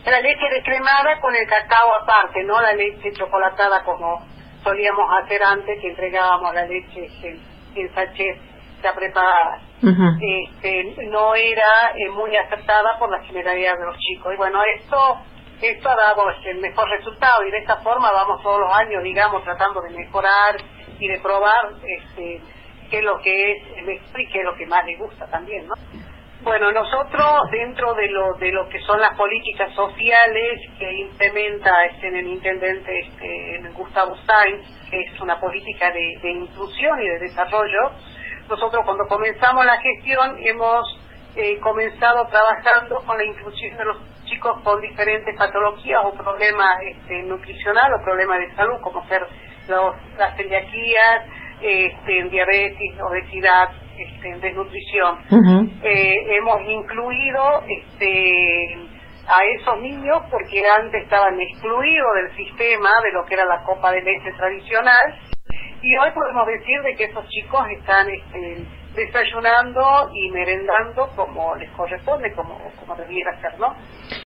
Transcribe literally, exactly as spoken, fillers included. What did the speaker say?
la leche descremada con el cacao aparte, no la leche chocolatada como solíamos hacer antes, que entregábamos la leche en, en sachet ya preparada. Uh-huh. Este, no era eh, muy aceptada por la generalidad de los chicos. Y bueno, esto esto ha dado este, el mejor resultado, y de esta forma vamos todos los años, digamos, tratando de mejorar y de probar este, qué es lo que es el y qué es lo que más les gusta también, ¿no? Bueno, nosotros dentro de lo de lo que son las políticas sociales que implementa este, en el intendente este, Gustavo Sainz, que es una política de, de inclusión y de desarrollo, nosotros cuando comenzamos la gestión hemos eh, comenzado trabajando con la inclusión de los chicos con diferentes patologías o problemas este, nutricionales o problemas de salud, como ser los, las celiaquías, este, diabetes, obesidad, este, desnutrición. Uh-huh. Eh, hemos incluido este, a esos niños porque antes estaban excluidos del sistema de lo que era la copa de leche tradicional, y hoy podemos decir de que esos chicos están este, desayunando y merendando como les corresponde, como, como debiera ser, ¿no?